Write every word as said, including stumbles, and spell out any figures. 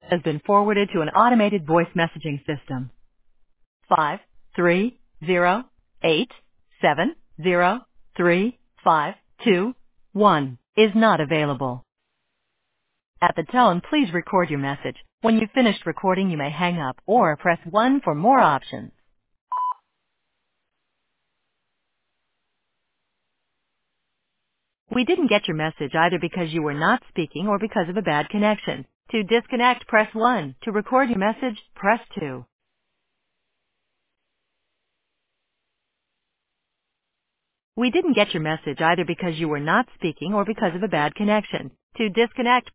has been forwarded to an automated voice messaging system. Five three zero eight seven zero three five two one is not available. At the tone, please record your message. When you've finished recording, you may hang up or press one for more options. We didn't get your message either because you were not speaking or because of a bad connection. To disconnect, press one. To record your message, press two. We didn't get your message either because you were not speaking or because of a bad connection. To disconnect,